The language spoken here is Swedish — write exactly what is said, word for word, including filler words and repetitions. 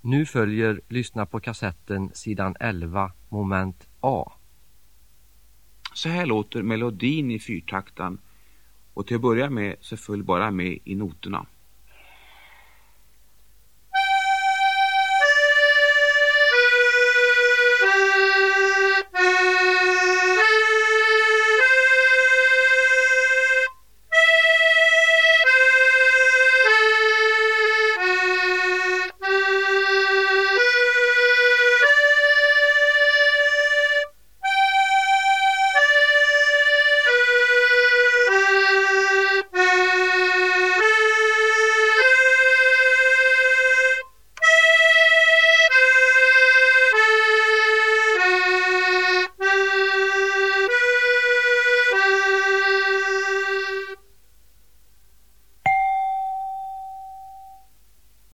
Nu följer lyssna på kassetten sidan elva, moment A. Så här låter melodin i fyrtaktan, och till att börja med så följ bara med i noterna.